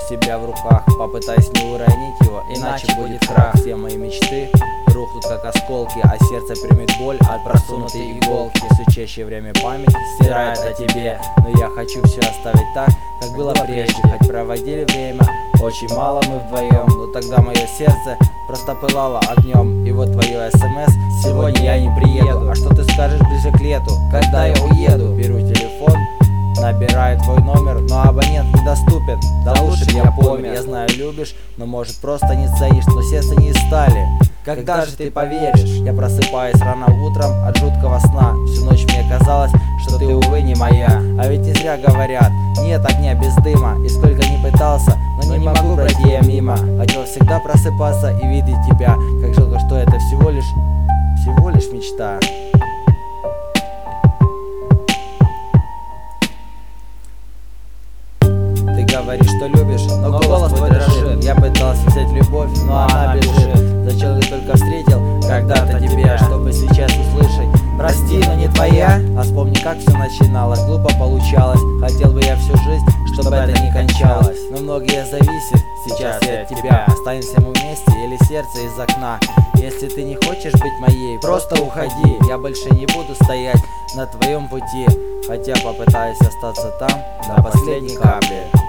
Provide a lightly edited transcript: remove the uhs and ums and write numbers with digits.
себя в руках, попытайся не уронить его, иначе будет крах. Все мои мечты рухнут как осколки, а сердце примет боль от просунутой иголки. Все чаще время память стирает о тебе, но я хочу все оставить так, как было прежде. Хоть проводили время очень мало мы вдвоем, но тогда мое сердце просто пылало огнем. И вот твое СМС: сегодня я не приеду. А что ты скажешь ближе к лету, когда я уеду? Беру телефон, набираю твой номер, но абонент недоступен. Да лучше я помню, я знаю, любишь, но может просто не стоишь, но сердце не из стали. Когда же ты поверишь? Я просыпаюсь рано утром от жуткого сна. Всю ночь мне казалось, что ты, увы, не моя. А ведь не зря говорят: нет огня без дыма. И сколько не пытался, но не могу пройти я мимо. Хотел всегда просыпаться и видеть тебя. Как жалко, что это всего лишь мечта. Ты говоришь, что любишь, но голос твой дрожит. Я пытался взять любовь, но она бежит. Зачем ты только встретил когда-то тебя, чтобы сейчас услышать: прости, но не твоя. А вспомни, как все начиналось, глупо получалось. Хотел бы я всю жизнь, чтобы это не кончалось. Но многие зависит сейчас и от тебя. Останемся мы вместе или сердце из окна. Если ты не хочешь быть моей, просто уходи. Я больше не буду стоять на твоем пути, хотя попытаюсь остаться там до последней капли.